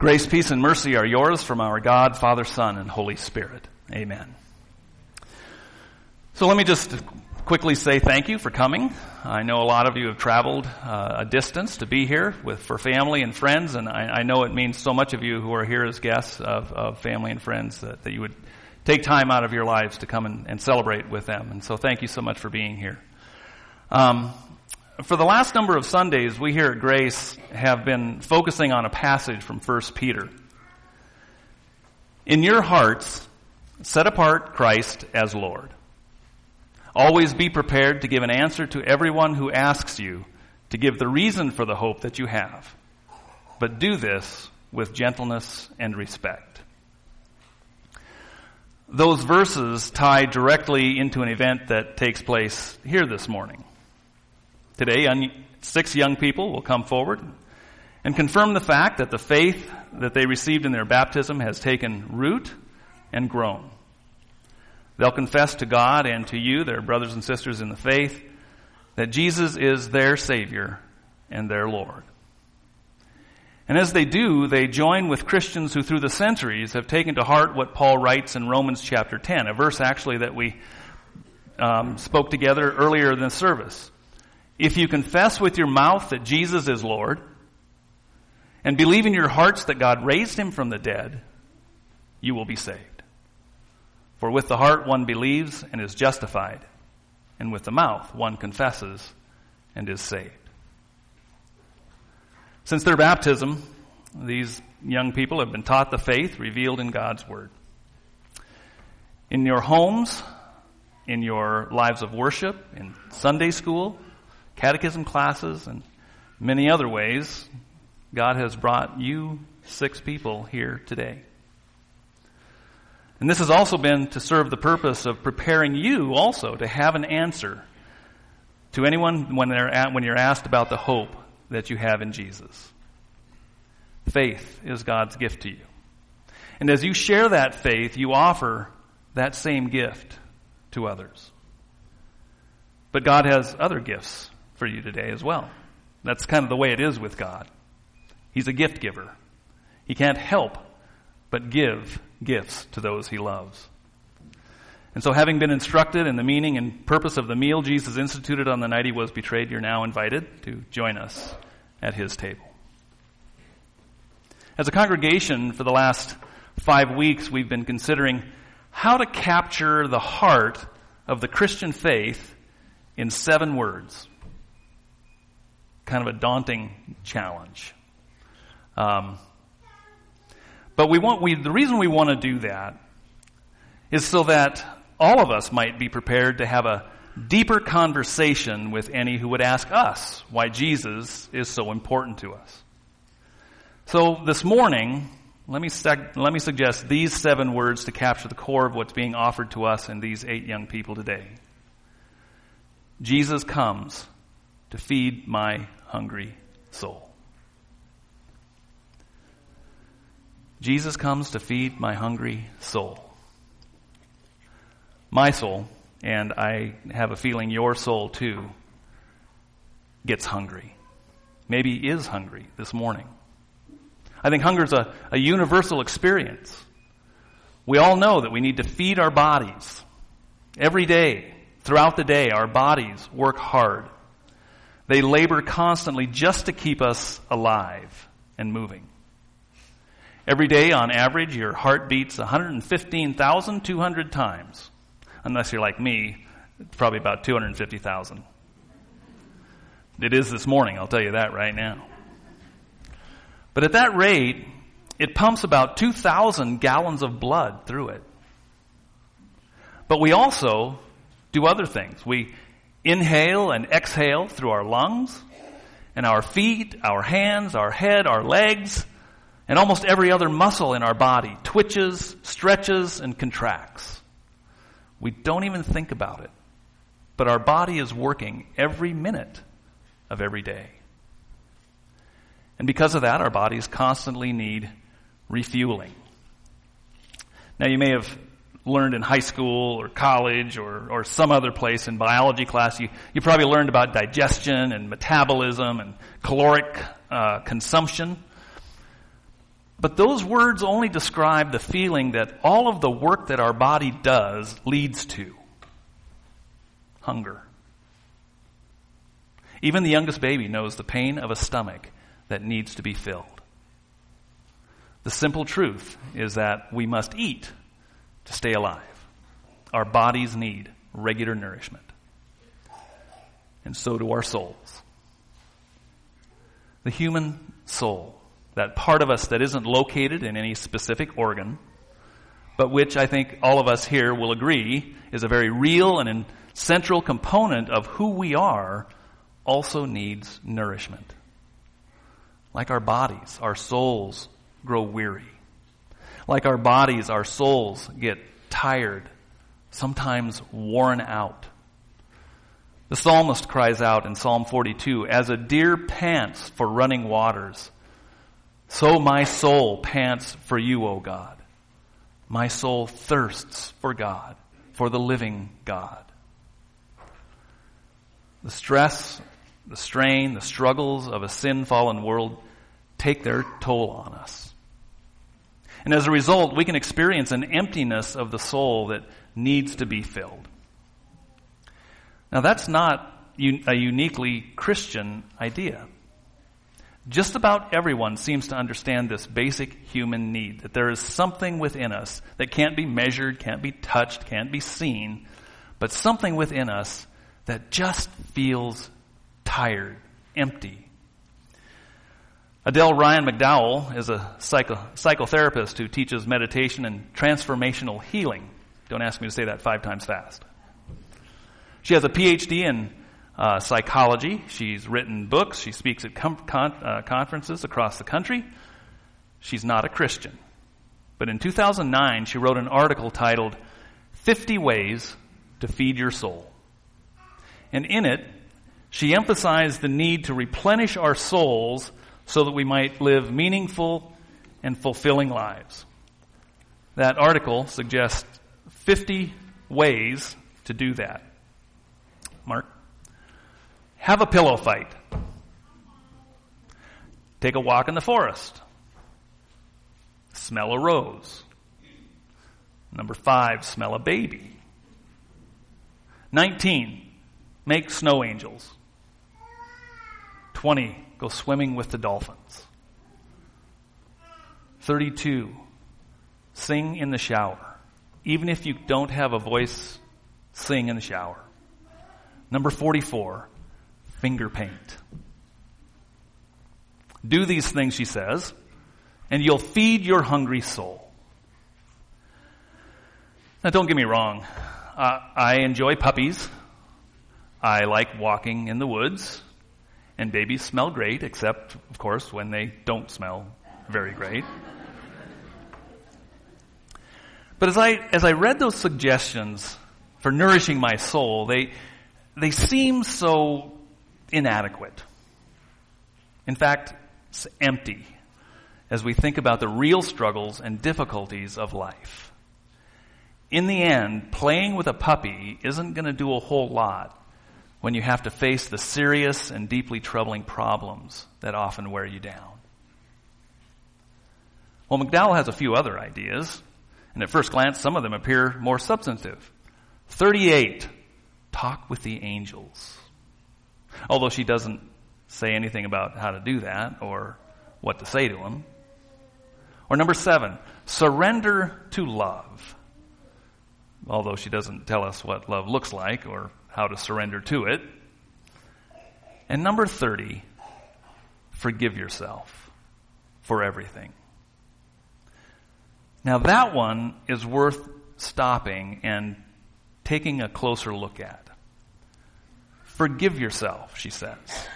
Grace, peace, and mercy are yours from our God, Father, Son, and Holy Spirit. Amen. So let me just quickly say thank you for coming. I know a lot of you have traveled a distance to be here for family and friends, and I know it means so much of you who are here as guests of family and friends that you would take time out of your lives to come and celebrate with them. And so thank you so much for being here. For the last number of Sundays, we here at Grace have been focusing on a passage from 1 Peter. In your hearts, set apart Christ as Lord. Always be prepared to give an answer to everyone who asks you to give the reason for the hope that you have. But do this with gentleness and respect. Those verses tie directly into an event that takes place here this morning. Today, 6 young people will come forward and confirm the fact that the faith that they received in their baptism has taken root and grown. They'll confess to God and to you, their brothers and sisters in the faith, that Jesus is their Savior and their Lord. And as they do, they join with Christians who through the centuries have taken to heart what Paul writes in Romans chapter 10, a verse actually that we spoke together earlier in the service. If you confess with your mouth that Jesus is Lord and believe in your hearts that God raised him from the dead, you will be saved. For with the heart one believes and is justified, and with the mouth one confesses and is saved. Since their baptism, these young people have been taught the faith revealed in God's Word. In your homes, in your lives of worship, in Sunday school, catechism classes, and many other ways, God has brought you 6 people here today. And this has also been to serve the purpose of preparing you also to have an answer to anyone when you're asked about the hope that you have in Jesus. Faith is God's gift to you. And as you share that faith, you offer that same gift to others. But God has other gifts for you today as well. That's kind of the way it is with God. He's a gift giver. He can't help but give gifts to those he loves. And so having been instructed in the meaning and purpose of the meal Jesus instituted on the night he was betrayed, you're now invited to join us at his table. As a congregation, for the last 5 weeks, we've been considering how to capture the heart of the Christian faith in 7 words. Kind of a daunting challenge. But the reason we want to do that is so that all of us might be prepared to have a deeper conversation with any who would ask us why Jesus is so important to us. So this morning, let me suggest these 7 words to capture the core of what's being offered to us in these 8 young people today. Jesus comes to feed my hungry soul. Jesus comes to feed my hungry soul. My soul, and I have a feeling your soul too, gets hungry. Maybe is hungry this morning. I think hunger is a universal experience. We all know that we need to feed our bodies. Every day, throughout the day, our bodies work hard. They labor constantly just to keep us alive and moving. Every day, on average, your heart beats 115,200 times. Unless you're like me, it's probably about 250,000. It is this morning, I'll tell you that right now. But at that rate, it pumps about 2,000 gallons of blood through it. But we also do other things. We inhale and exhale through our lungs, and our feet, our hands, our head, our legs, and almost every other muscle in our body twitches, stretches, and contracts. We don't even think about it, but our body is working every minute of every day. And because of that, our bodies constantly need refueling. Now, you may have learned in high school or college or some other place in biology class, you probably learned about digestion and metabolism and caloric consumption. But those words only describe the feeling that all of the work that our body does leads to. Hunger. Even the youngest baby knows the pain of a stomach that needs to be filled. The simple truth is that we must eat to stay alive. Our bodies need regular nourishment. And so do our souls. The human soul, that part of us that isn't located in any specific organ, but which I think all of us here will agree is a very real and central component of who we are, also needs nourishment. Like our bodies, our souls grow weary. Like our bodies, our souls get tired, sometimes worn out. The psalmist cries out in Psalm 42, "As a deer pants for running waters, so my soul pants for you, O God. My soul thirsts for God, for the living God." The stress, the strain, the struggles of a sin-fallen world take their toll on us. And as a result, we can experience an emptiness of the soul that needs to be filled. Now, that's not a uniquely Christian idea. Just about everyone seems to understand this basic human need, that there is something within us that can't be measured, can't be touched, can't be seen, but something within us that just feels tired, empty. Adele Ryan McDowell is a psychotherapist who teaches meditation and transformational healing. Don't ask me to say that 5 times fast. She has a PhD in psychology. She's written books. She speaks at conferences across the country. She's not a Christian. But in 2009, she wrote an article titled 50 Ways to Feed Your Soul. And in it, she emphasized the need to replenish our souls so that we might live meaningful and fulfilling lives. That article suggests 50 ways to do that. Mark? Have a pillow fight. Take a walk in the forest. Smell a rose. Number 5, smell a baby. 19, make snow angels. 20, go swimming with the dolphins. 32, sing in the shower. Even if you don't have a voice, sing in the shower. Number 44, finger paint. Do these things, she says, and you'll feed your hungry soul. Now, don't get me wrong. I enjoy puppies. I like walking in the woods. And babies smell great, except, of course, when they don't smell very great. But as I read those suggestions for nourishing my soul, they seem so inadequate. In fact, it's empty as we think about the real struggles and difficulties of life. In the end, playing with a puppy isn't going to do a whole lot when you have to face the serious and deeply troubling problems that often wear you down. Well, McDowell has a few other ideas, and at first glance, some of them appear more substantive. 38, talk with the angels. Although she doesn't say anything about how to do that or what to say to them. Or number 7, surrender to love. Although she doesn't tell us what love looks like or how to surrender to it. And number 30, forgive yourself for everything. Now that one is worth stopping and taking a closer look at. Forgive yourself, she says.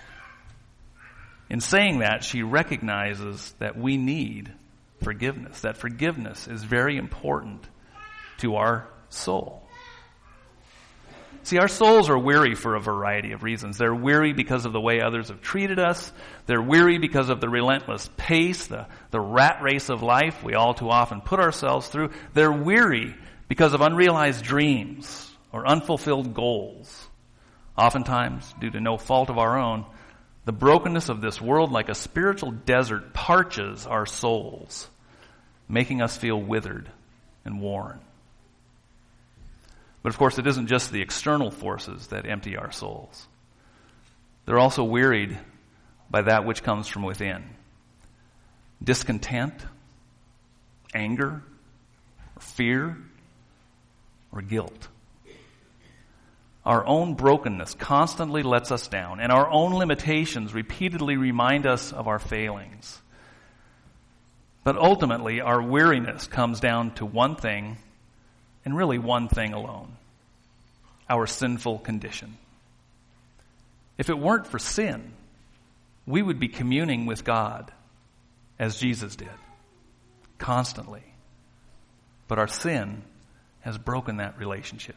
In saying that, she recognizes that we need forgiveness, that forgiveness is very important to our soul. See, our souls are weary for a variety of reasons. They're weary because of the way others have treated us. They're weary because of the relentless pace, the rat race of life we all too often put ourselves through. They're weary because of unrealized dreams or unfulfilled goals. Oftentimes, due to no fault of our own, The brokenness of this world, like a spiritual desert, parches our souls, making us feel withered and worn. But of course, it isn't just the external forces that empty our souls. They're also wearied by that which comes from within. Discontent, anger, or fear, or guilt. Our own brokenness constantly lets us down, and our own limitations repeatedly remind us of our failings. But ultimately, our weariness comes down to one thing, and really one thing alone: our sinful condition. If it weren't for sin, we would be communing with God as Jesus did, constantly. But our sin has broken that relationship.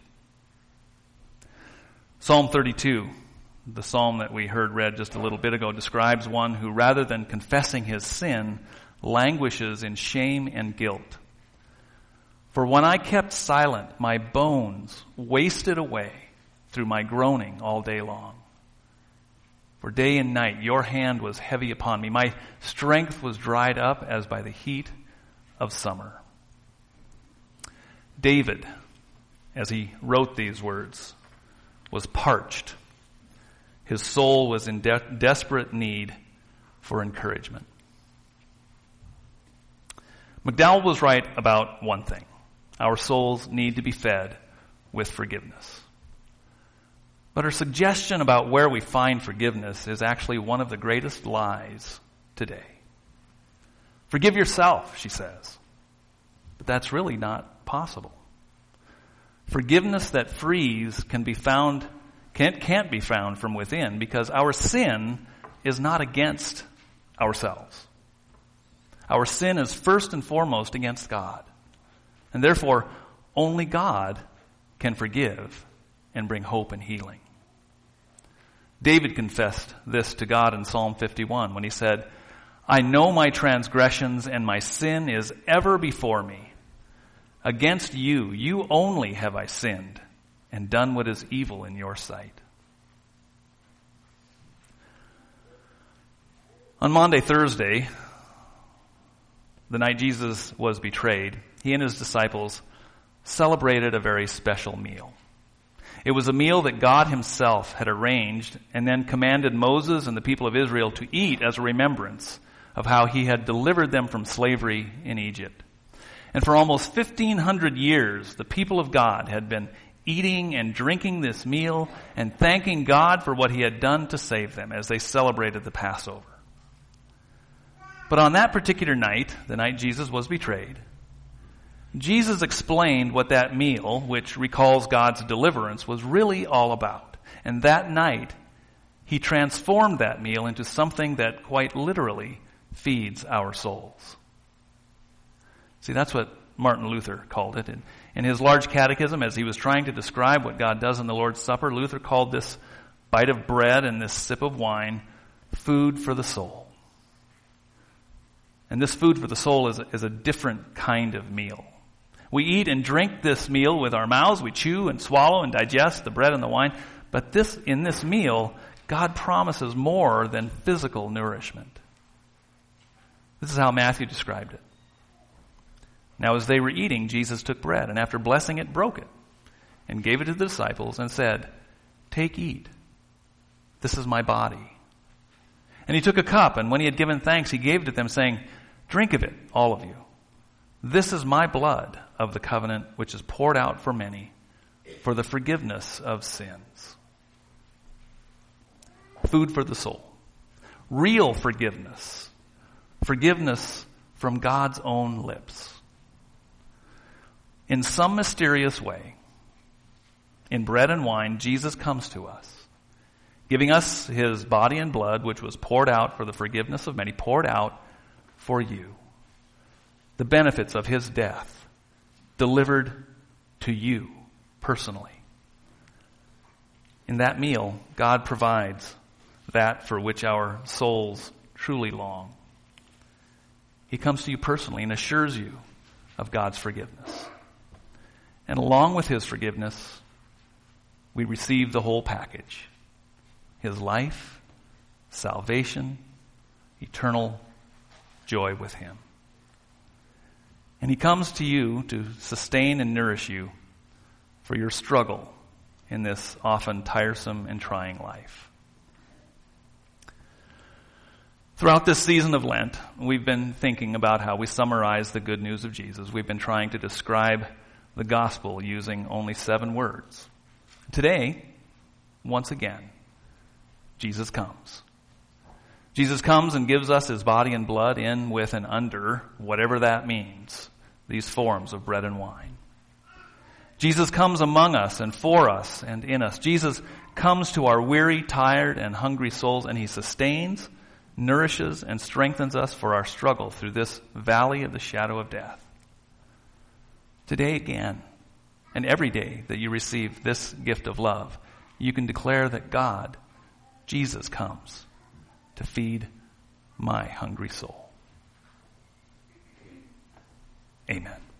Psalm 32, the psalm that we heard read just a little bit ago, describes one who, rather than confessing his sin, languishes in shame and guilt. For when I kept silent, my bones wasted away through my groaning all day long. For day and night your hand was heavy upon me. My strength was dried up as by the heat of summer. David, as he wrote these words, was parched. His soul was in desperate need for encouragement. McDowell was right about one thing. Our souls need to be fed with forgiveness. But her suggestion about where we find forgiveness is actually one of the greatest lies today. Forgive yourself, she says. But that's really not possible. Forgiveness that frees can't be found from within, because our sin is not against ourselves. Our sin is first and foremost against God. And therefore, only God can forgive and bring hope and healing. David confessed this to God in Psalm 51 when he said, I know my transgressions and my sin is ever before me. Against you, you only have I sinned and done what is evil in your sight. On Maundy Thursday, the night Jesus was betrayed, he and his disciples celebrated a very special meal. It was a meal that God himself had arranged and then commanded Moses and the people of Israel to eat as a remembrance of how he had delivered them from slavery in Egypt. And for almost 1,500 years, the people of God had been eating and drinking this meal and thanking God for what he had done to save them as they celebrated the Passover. But on that particular night, the night Jesus was betrayed, Jesus explained what that meal, which recalls God's deliverance, was really all about. And that night, he transformed that meal into something that quite literally feeds our souls. See, that's what Martin Luther called it. In his large catechism, as he was trying to describe what God does in the Lord's Supper, Luther called this bite of bread and this sip of wine food for the soul. And this food for the soul is a different kind of meal. We eat and drink this meal with our mouths. We chew and swallow and digest the bread and the wine. But in this meal, God promises more than physical nourishment. This is how Matthew described it. Now, as they were eating, Jesus took bread, and after blessing it, broke it, and gave it to the disciples, and said, Take, eat. This is my body. And he took a cup, and when he had given thanks, he gave it to them, saying, Drink of it, all of you. This is my blood of the covenant, which is poured out for many for the forgiveness of sins. Food for the soul. Real forgiveness. Forgiveness from God's own lips. In some mysterious way, in bread and wine, Jesus comes to us, giving us his body and blood, which was poured out for the forgiveness of many, poured out for you. The benefits of his death delivered to you personally. In that meal, God provides that for which our souls truly long. He comes to you personally and assures you of God's forgiveness. And along with his forgiveness, we receive the whole package: his life, salvation, eternal joy with him. And he comes to you to sustain and nourish you for your struggle in this often tiresome and trying life. Throughout this season of Lent, we've been thinking about how we summarize the good news of Jesus. We've been trying to describe the gospel using only 7 words. Today, once again, Jesus comes. Jesus comes and gives us his body and blood in, with, and under, whatever that means, these forms of bread and wine. Jesus comes among us and for us and in us. Jesus comes to our weary, tired, and hungry souls, and he sustains, nourishes, and strengthens us for our struggle through this valley of the shadow of death. Today again, and every day that you receive this gift of love, you can declare that God, Jesus, comes to feed my hungry soul. Amen.